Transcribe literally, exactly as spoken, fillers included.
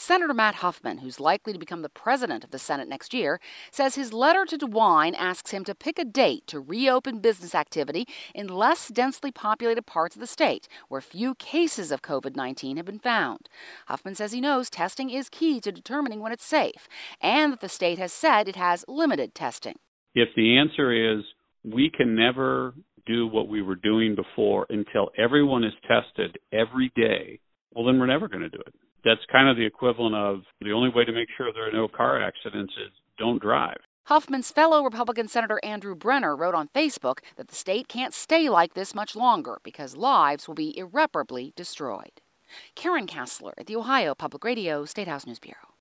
Senator Matt Huffman, who's likely to become the president of the Senate next year, says his letter to DeWine asks him to pick a date to reopen business activity in less densely populated parts of the state where few cases of COVID nineteen have been found. Huffman says he knows testing is key to determining when it's safe and that the state has said it has limited testing. If the answer is we can never do what we were doing before until everyone is tested every day, well, then we're never going to do it. That's kind of the equivalent of the only way to make sure there are no car accidents is don't drive. Huffman's fellow Republican Senator Andrew Brenner wrote on Facebook that the state can't stay like this much longer because lives will be irreparably destroyed. Karen Kassler at the Ohio Public Radio State House News Bureau.